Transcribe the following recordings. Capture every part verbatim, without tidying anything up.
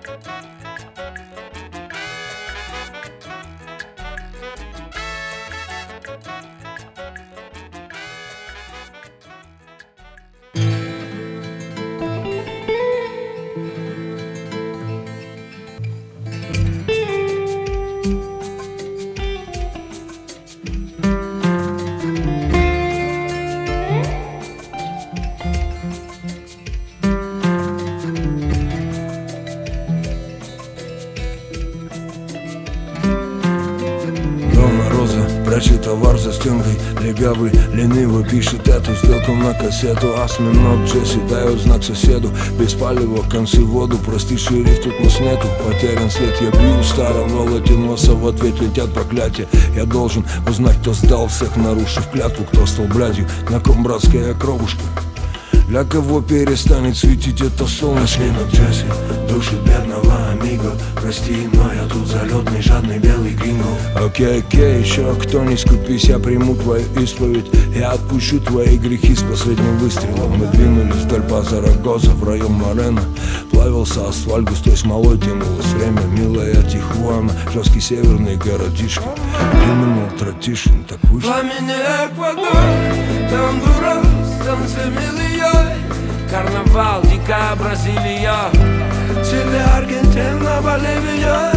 Прячет товар за стенкой, легавый, лениво пишет эту сделку на кассету. Осьминог Джесси дает знак соседу, без палева, концы в воду, прости, шериф, тут нас нету. Потерян след, я бью старого латиноса, в ответ летят проклятия. Я должен узнать, кто сдал всех, нарушив клятву, кто стал блядью, на ком братская кровушка. Для кого перестанет светить это солнце? Осьминог Джесси, души бедного амиго. Прости, но я тут залетный, жадный белый гринго. Окей, окей, еще кто не скупись, я приму твою исповедь. Я отпущу твои грехи с последним выстрелом. Мы двинулись вдоль по Зарагоза в район Морено. Плавился асфальт, густой смолой тянулось время. Милая Тихуана, жесткий северный городишко. Криминал Тратишин, так вышло. Пламени Эквадор, Гондурас, Сансе Мильой. Карнавал, дикая Бразилия, Чили, Аргентина, Боливия.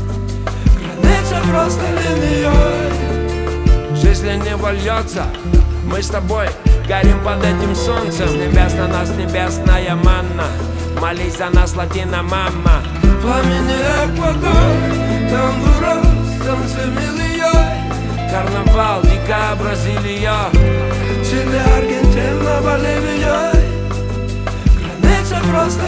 Граница просто линией. Жизнь не вольется, мы с тобой горим под этим солнцем. С небес на нас небесная манна, молись за нас, латина мама. Пламени Эквадор, Гондурас, Сансе Мильой. Карнавал, дикая Бразилия, Чили, Аргентина, Боливия. Граница просто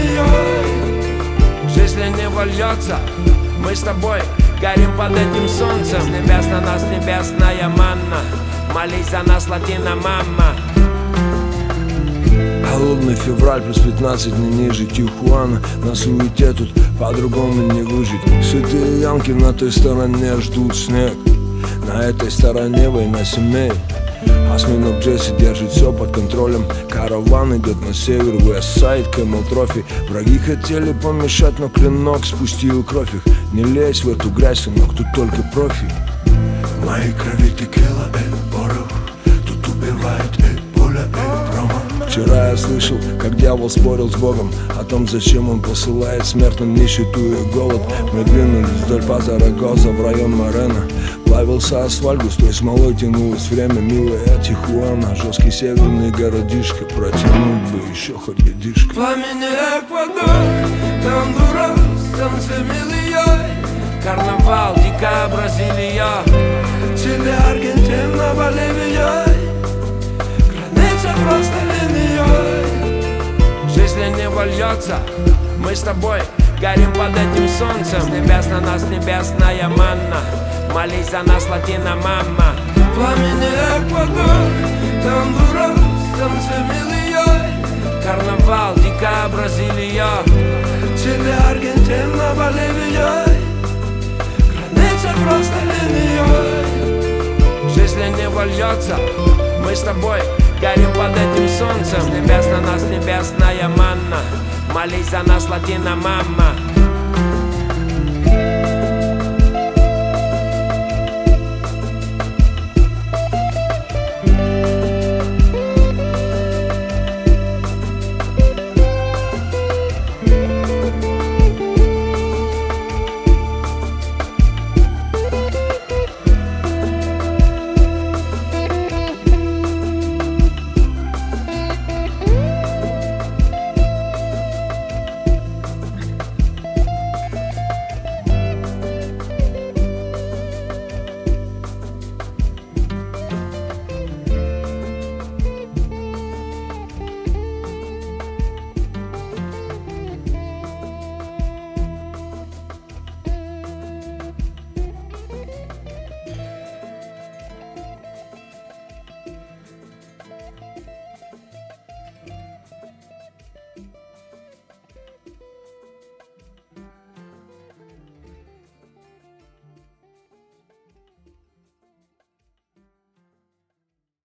линией. Жизнь не вольется, мы с тобой горим под этим солнцем. С небес на нас небесная манна, молись за нас, латина мама. Холодный февраль, плюс пятнадцать, не ниже Тихуана. На суете тут по-другому не выжить. Сытые янки на той стороне ждут снег. На этой стороне война семей. Осьминог Джесси держит все под контролем. Караван идет на север, Уэстсайд, Кэмел Трофи. Враги хотели помешать, но клинок спустил кровь их. Не лезь в эту грязь, сынок, тут только профи. В моей крови текила, эй, порох. Тут убивает, эй, пуля, эй, промах. Вчера я слышал, как дьявол спорил с Богом о том, зачем он посылает смертным нищету и голод. Мы двинулись вдоль по Зарагоза в район Морено. Плавился асфальт, густой смолой тянулось время. Милая Тихуана, жесткий северный городишко. Протянуть бы еще хоть годишко. Пламени Эквадор, Гондурас, Сансе Мильой. Карнавал, дикая Бразилия, Чили, Аргентина, Боливия. Граница просто линией. жизнь не вольется, мы с тобой горим под этим солнцем. С небес на нас небесная манна, молись за нас, латина мама. Пламени Эквадор, Гондурас, Сансе Мильой. Карнавал, дикая Бразилия, Чили, Аргентина, Боливия. Граница просто линией. жизнь не вольется, мы с тобой горим под этим солнцем. С небес на нас небесная манна, молись за нас, латина мама.